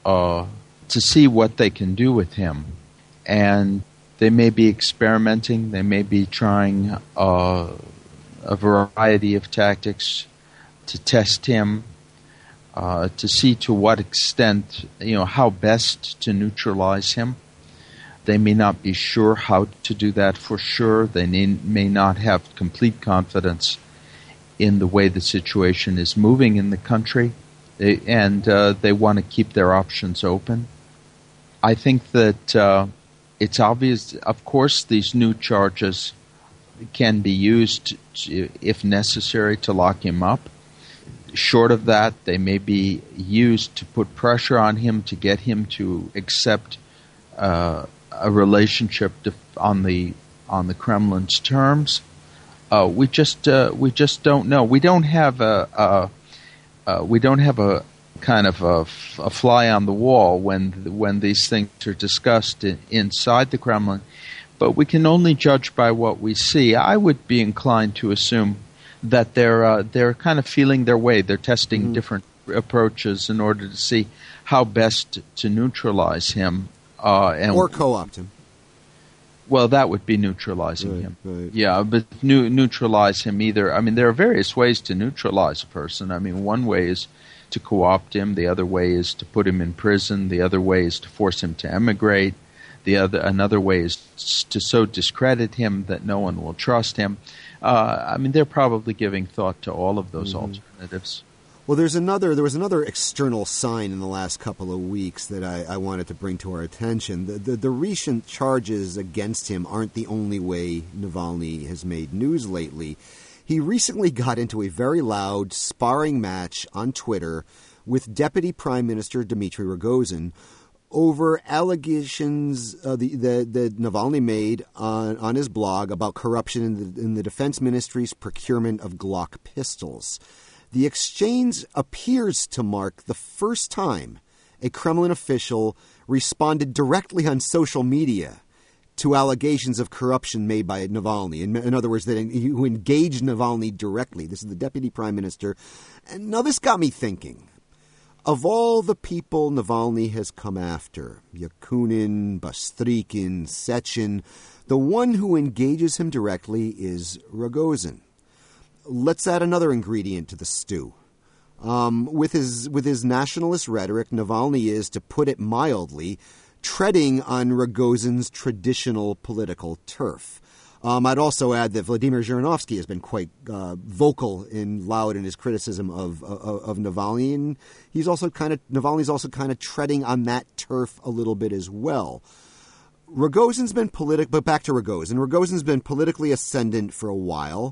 see what they can do with him, and they may be experimenting. They may be trying a variety of tactics to test him, to see to what extent, how best to neutralize him. They may not be sure how to do that for sure. They may not have complete confidence in the way the situation is moving in the country, and they want to keep their options open. I think that it's obvious, of course, these new charges can be used, if necessary, to lock him up. Short of that, they may be used to put pressure on him to get him to accept a relationship on the Kremlin's terms. We just don't know. We don't have a kind of a fly on the wall when these things are discussed inside the Kremlin, but we can only judge by what we see. I would be inclined to assume that they're kind of feeling their way. They're testing different approaches in order to see how best to neutralize him. Or co-opt him. Well, that would be neutralizing him. Right. Yeah, but neutralize him either. I mean, there are various ways to neutralize a person. I mean, one way is to co-opt him. The other way is to put him in prison. The other way is to force him to emigrate. Another way is to so discredit him that no one will trust him. I mean, they're probably giving thought to all of those alternatives. Well, there was another external sign in the last couple of weeks that I wanted to bring to our attention. The recent charges against him aren't the only way Navalny has made news lately. He recently got into a very loud sparring match on Twitter with Deputy Prime Minister Dmitry Rogozin over allegations that Navalny made on his blog about corruption in the Defense Ministry's procurement of Glock pistols. The exchange appears to mark the first time a Kremlin official responded directly on social media to allegations of corruption made by Navalny. In other words, who engaged Navalny directly. This is the Deputy Prime Minister. And now this got me thinking. Of all the people Navalny has come after, Yakunin, Bastrykin, Sechin, the one who engages him directly is Rogozin. Let's add another ingredient to the stew. With his nationalist rhetoric, Navalny is, to put it mildly, treading on Rogozin's traditional political turf. I'd also add that Vladimir Zhirinovsky has been quite vocal and loud in his criticism of Navalny, and Navalny's also kind of treading on that turf a little bit as well. Rogozin's been but back to Rogozin. Rogozin's been politically ascendant for a while.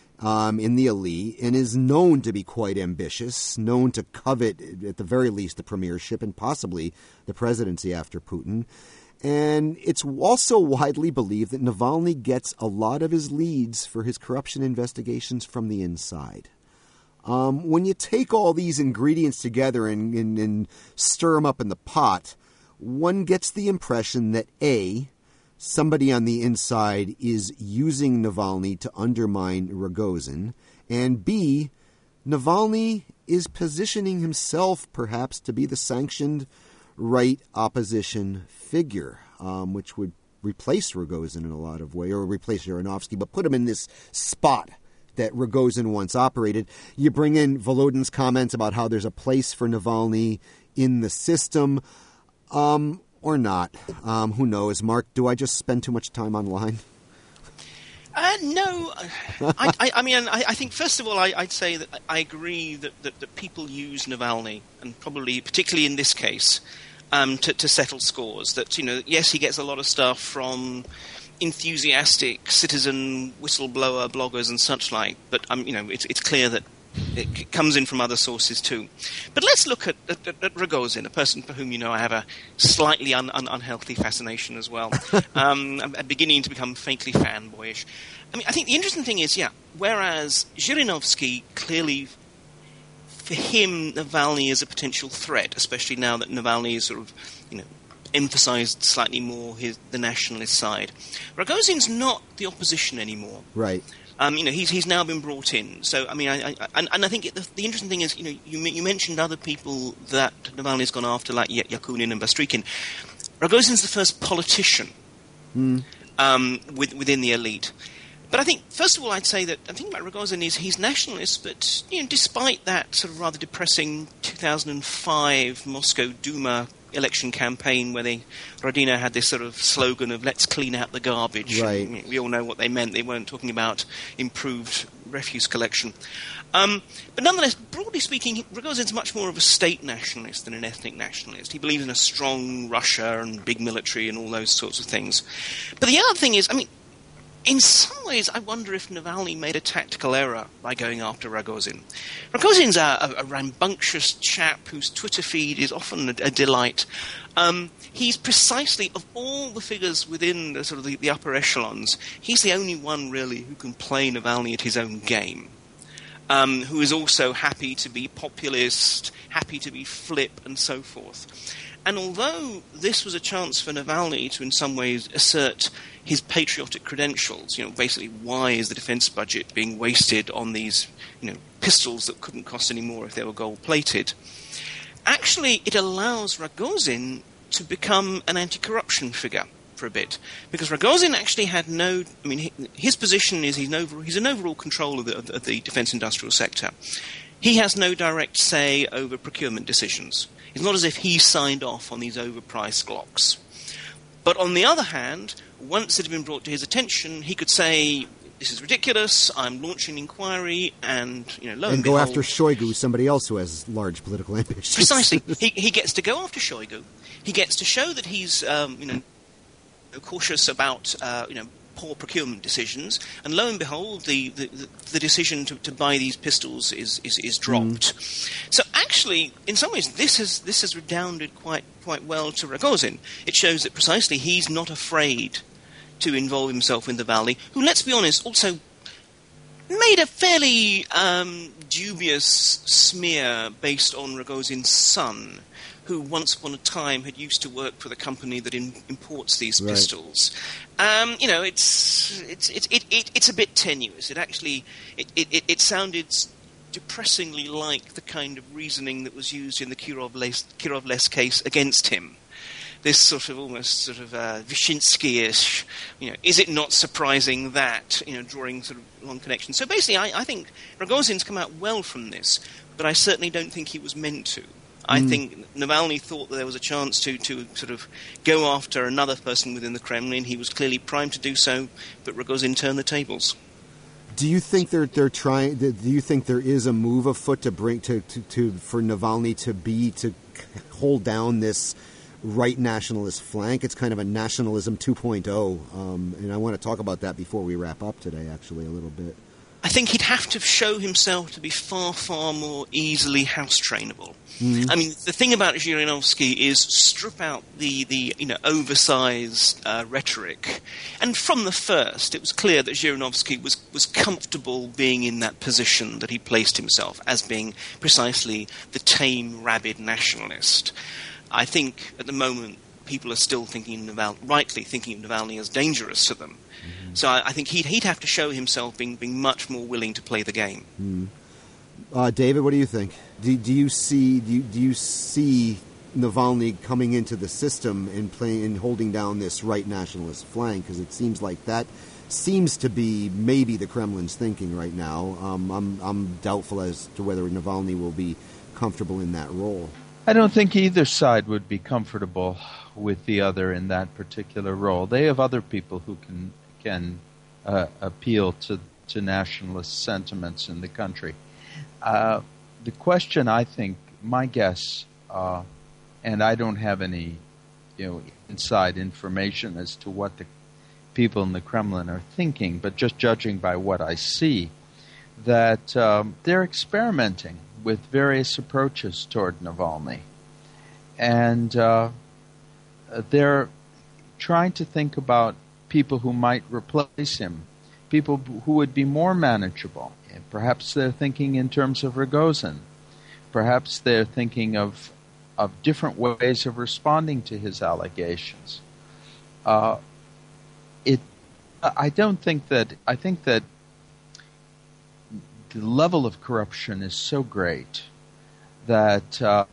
In the elite, and is known to be quite ambitious, known to covet, at the very least, the premiership and possibly the presidency after Putin. And it's also widely believed that Navalny gets a lot of his leads for his corruption investigations from the inside. When you take all these ingredients together and stir them up in the pot, one gets the impression that A, somebody on the inside is using Navalny to undermine Rogozin, and B, Navalny is positioning himself perhaps to be the sanctioned right opposition figure, which would replace Rogozin in a lot of ways, or replace Zhirinovsky, but put him in this spot that Rogozin once operated. You bring in Volodin's comments about how there's a place for Navalny in the system, or not. Who knows? Mark, do I just spend too much time online? No. I think, first of all, I'd say that I agree that people use Navalny, and probably, particularly in this case, to settle scores. That, yes, he gets a lot of stuff from enthusiastic citizen whistleblower bloggers and such like, but, it's clear that it comes in from other sources too. But let's look at Rogozin, a person for whom I have a slightly unhealthy fascination as well. I'm beginning to become faintly fanboyish. I think the interesting thing is, whereas Zhirinovsky clearly, for him, Navalny is a potential threat, especially now that Navalny is sort of, emphasized slightly more the nationalist side. Rogozin's not the opposition anymore. Right. He's now been brought in. So, I think the interesting thing is, you mentioned other people that Navalny's gone after, like Yakunin and Bastrykin. Rogozin's the first politician within the elite. But I think, first of all, I'd say that the thing about Rogozin is he's nationalist, but despite that sort of rather depressing 2005 Moscow Duma election campaign where Rodina had this sort of slogan of "let's clean out the garbage." Right. We all know what they meant. They weren't talking about improved refuse collection. But nonetheless, broadly speaking, Rogozin's much more of a state nationalist than an ethnic nationalist. He believes in a strong Russia and big military and all those sorts of things. But the other thing is, in some ways, I wonder if Navalny made a tactical error by going after Rogozin. Rogozin's a rambunctious chap whose Twitter feed is often a delight. He's precisely, of all the figures within the sort of the upper echelons, he's the only one really who can play Navalny at his own game. who is also happy to be populist, happy to be flip, and so forth. And although this was a chance for Navalny to in some ways assert his patriotic credentials, basically why is the defense budget being wasted on these, pistols that couldn't cost any more if they were gold-plated, actually it allows Rogozin to become an anti-corruption figure for a bit. Because Rogozin actually had his position is he's an overall control of the defense industrial sector. He has no direct say over procurement decisions. It's not as if he signed off on these overpriced Glocks. But on the other hand, once it had been brought to his attention, he could say, this is ridiculous, I'm launching an inquiry, and, lo and behold... go after Shoigu, somebody else who has large political ambitions. Precisely. He gets to go after Shoigu. He gets to show that he's, cautious about, poor procurement decisions, and lo and behold, the decision to buy these pistols is dropped. So actually, in some ways, this has redounded quite well to Rogozin. It shows that precisely he's not afraid to involve himself in Navalny, who, let's be honest, also made a fairly dubious smear based on Rogozin's son, who once upon a time had used to work for the company that imports these pistols. It's a bit tenuous. It sounded depressingly like the kind of reasoning that was used in the Kirov-Les case against him. This sort of Wyszynski-ish, is it not surprising that, drawing sort of long connections. So basically, I think Rogozin's come out well from this, but I certainly don't think he was meant to. I think Navalny thought that there was a chance to sort of go after another person within the Kremlin. He was clearly primed to do so, but Rogozin turned the tables. Do you think they're trying? Do you think there is a move afoot to bring for Navalny to hold down this right nationalist flank? It's kind of a nationalism 2.0, and I want to talk about that before we wrap up today. Actually, a little bit. I think he'd have to show himself to be far, far more easily house-trainable. I mean, the thing about Zhirinovsky is strip out the oversized rhetoric. And from the first, it was clear that Zhirinovsky was comfortable being in that position that he placed himself, as being precisely the tame, rabid nationalist. I think, at the moment, people are still rightly thinking of Navalny as dangerous to them. So I think he'd have to show himself being much more willing to play the game. David, what do you think? Do you see Navalny coming into the system and holding down this right nationalist flank? Because it seems like that seems to be maybe the Kremlin's thinking right now. I'm doubtful as to whether Navalny will be comfortable in that role. I don't think either side would be comfortable with the other in that particular role. They have other people who can appeal to nationalist sentiments in the country. The question, I think, my guess, and I don't have any, inside information as to what the people in the Kremlin are thinking, but just judging by what I see, that they're experimenting with various approaches toward Navalny, and they're trying to think about people who might replace him, people who would be more manageable. Perhaps they're thinking in terms of Rogozin. Perhaps they're thinking of different ways of responding to his allegations. I think that the level of corruption is so great that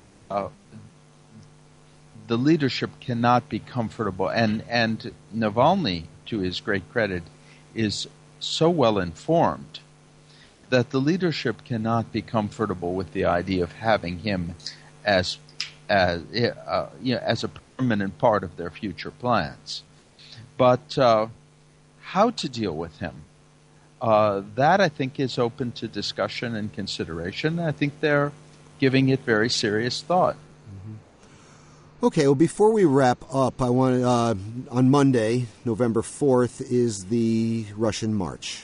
the leadership cannot be comfortable, and Navalny, to his great credit, is so well informed that the leadership cannot be comfortable with the idea of having him as a permanent part of their future plans. But how to deal with him, that I think is open to discussion and consideration. I think they're giving it very serious thought. Okay, well, before we wrap up, I want on Monday, November 4th, is the Russian March,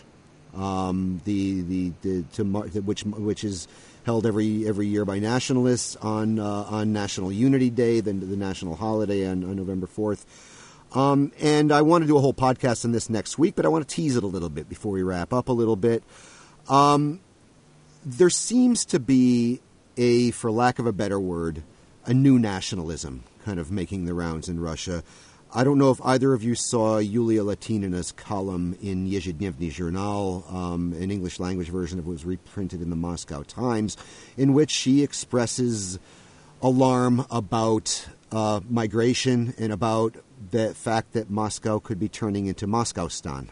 which is held every year by nationalists on National Unity Day, the national holiday on November 4th. And I want to do a whole podcast on this next week, but I want to tease it a little bit before we wrap up a little bit. there seems to be for lack of a better word, a new nationalism kind of making the rounds in Russia. I don't know if either of you saw Yulia Latinina's column in Yezhednevny Journal, an English language version of it was reprinted in the Moscow Times, in which she expresses alarm about migration and about the fact that Moscow could be turning into Moscowstan.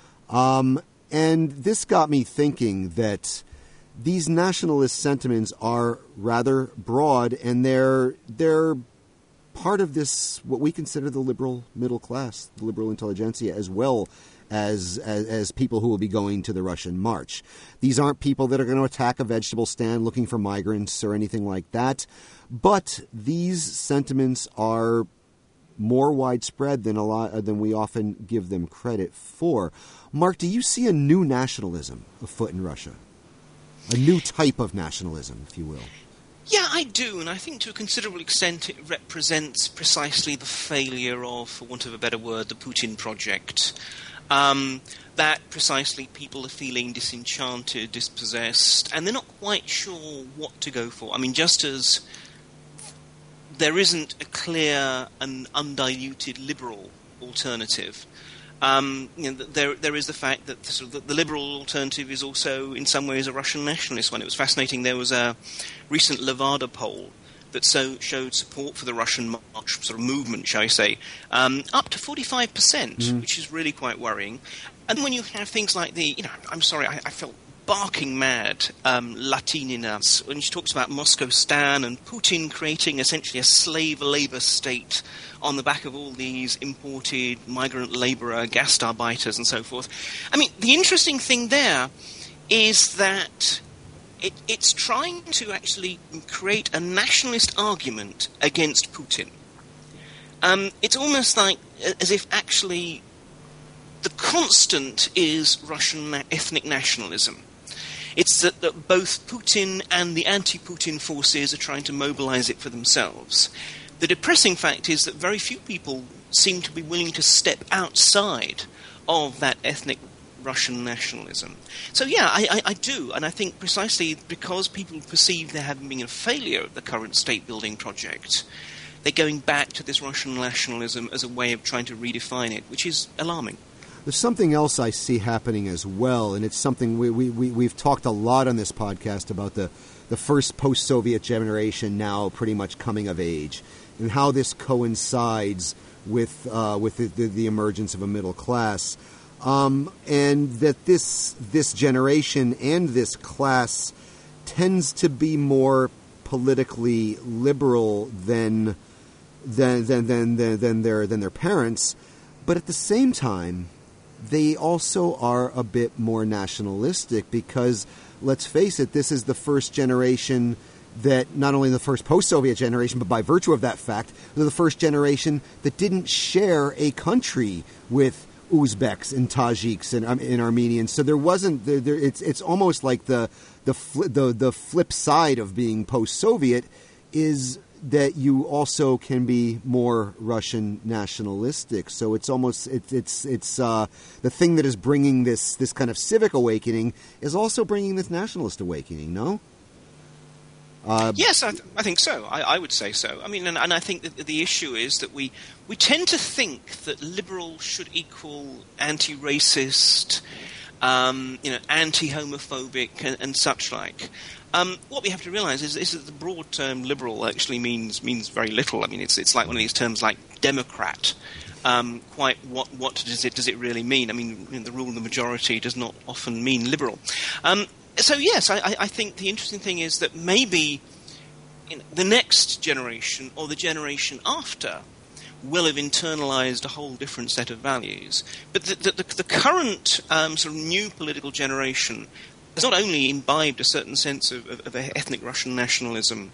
And this got me thinking that these nationalist sentiments are rather broad, and they're part of this, what we consider the liberal middle class, the liberal intelligentsia, as well as people who will be going to the Russian march. These aren't people that are going to attack a vegetable stand looking for migrants or anything like that, but these sentiments are more widespread than we often give them credit for. Mark, do you see a new nationalism afoot in Russia? A new type of nationalism, if you will? Yeah, I do, and I think to a considerable extent it represents precisely the failure of, for want of a better word, the Putin project. That precisely people are feeling disenchanted, dispossessed, and they're not quite sure what to go for. I mean, just as there isn't a clear and undiluted liberal alternative, there is the fact that the liberal alternative is also, in some ways, a Russian nationalist one. It was fascinating. There was a recent Levada poll that showed support for the Russian march sort of movement, shall I say, up to 45%, which is really quite worrying. And when you have things like I'm sorry, I felt barking mad, Latinina, when she talks about Moscowstan and Putin creating essentially a slave labor state on the back of all these imported migrant laborer, gastarbeiters and so forth. I mean, the interesting thing there is that it's trying to actually create a nationalist argument against Putin. It's almost like as if actually the constant is Russian ethnic nationalism. It's that both Putin and the anti-Putin forces are trying to mobilize it for themselves. The depressing fact is that very few people seem to be willing to step outside of that ethnic Russian nationalism. So yeah, I do, and I think precisely because people perceive there having been a failure of the current state-building project, they're going back to this Russian nationalism as a way of trying to redefine it, which is alarming. There's something else I see happening as well, and it's something we've talked a lot on this podcast about the first post-Soviet generation now pretty much coming of age, and how this coincides with the emergence of a middle class, and that this generation and this class tends to be more politically liberal than their parents, but at the same time, they also are a bit more nationalistic because, let's face it, this is the first generation that, not only the first post-Soviet generation, but by virtue of that fact, they're the first generation that didn't share a country with Uzbeks and Tajiks and Armenians. So there wasn't. It's almost like the flip side of being post-Soviet is that you also can be more Russian nationalistic. So it's almost it's the thing that is bringing this kind of civic awakening is also bringing this nationalist awakening. No. Yes, I think so. I would say so. I mean, and I think that the issue is that we tend to think that liberal should equal anti-racist, anti-homophobic, and such like. What we have to realise is that the broad term liberal actually means very little. I mean, it's like one of these terms like Democrat. Quite what does it really mean? I mean, the rule of the majority does not often mean liberal. So yes, I think the interesting thing is that maybe the next generation or the generation after will have internalized a whole different set of values. But the current sort of new political generation has not only imbibed a certain sense of ethnic Russian nationalism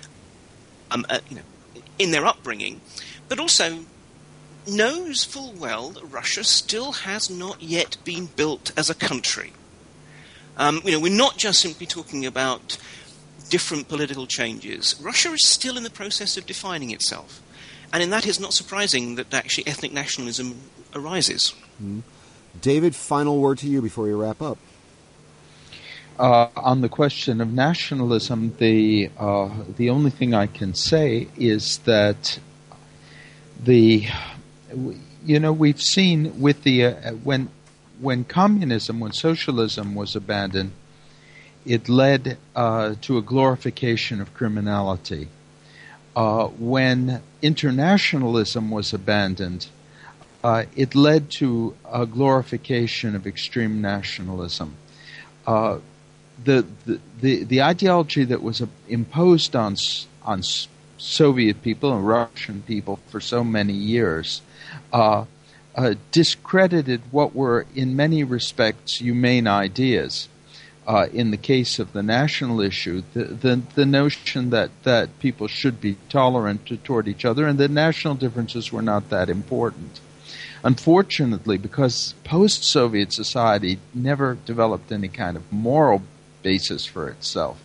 in their upbringing, but also knows full well that Russia still has not yet been built as a country. We're not just simply talking about different political changes. Russia is still in the process of defining itself. And in that, it's not surprising that actually ethnic nationalism arises. Mm-hmm. David, final word to you before we wrap up. On the question of nationalism, the only thing I can say is that we've seen with the when communism, when socialism was abandoned, it led to a glorification of criminality. When internationalism was abandoned, it led to a glorification of extreme nationalism. The ideology that was imposed on Soviet people and Russian people for so many years discredited what were in many respects humane ideas. In the case of the national issue, the notion that people should be tolerant toward each other and that national differences were not that important. Unfortunately, because post-Soviet society never developed any kind of moral basis for itself,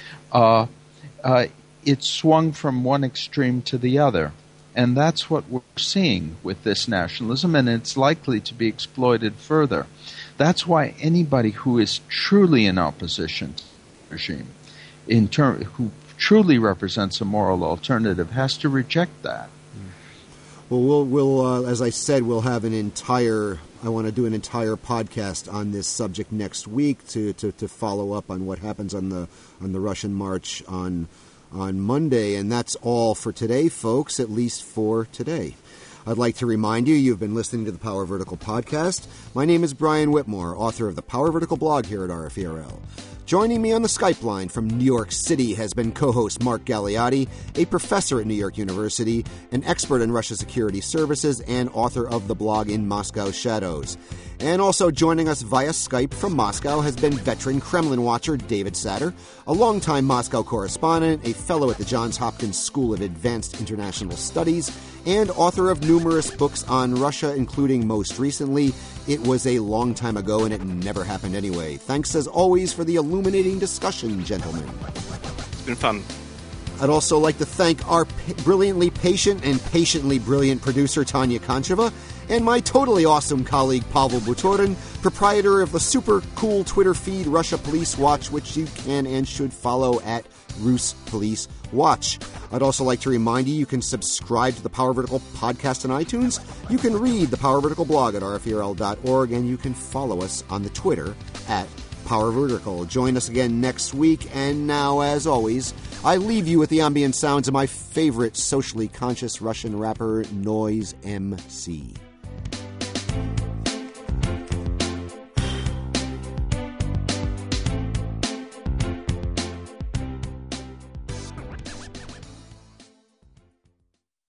it swung from one extreme to the other. And that's what we're seeing with this nationalism, and it's likely to be exploited further. That's why anybody who is truly in opposition to the regime, who truly represents a moral alternative, has to reject that. Well, we'll as I said, we'll have I want to do an entire podcast on this subject next week to follow up on what happens on the Russian march on Monday. And that's all for today, folks, at least for today. I'd like to remind you, you've been listening to the Power Vertical podcast. My name is Brian Whitmore, author of the Power Vertical blog here at RFERL. Joining me on the Skype line from New York City has been co-host Mark Galeotti, a professor at New York University, an expert in Russia security services, and author of the blog In Moscow Shadows. And also joining us via Skype from Moscow has been veteran Kremlin watcher David Satter, a longtime Moscow correspondent, a fellow at the Johns Hopkins School of Advanced International Studies, and author of numerous books on Russia, including most recently, It Was a Long Time Ago and It Never Happened Anyway. Thanks as always for the illuminating discussion, gentlemen. It's been fun. I'd also like to thank our brilliantly patient and patiently brilliant producer, Tanya Koncheva, and my totally awesome colleague, Pavel Butorin, proprietor of the super cool Twitter feed, Russia Police Watch, which you can and should follow at Rus Police Watch. I'd also like to remind you can subscribe to the Power Vertical podcast on iTunes. You can read the Power Vertical blog at rferl.org, and you can follow us on the Twitter at Power Vertical. Join us again next week, and now, as always, I leave you with the ambient sounds of my favorite socially conscious Russian rapper, Noise MC.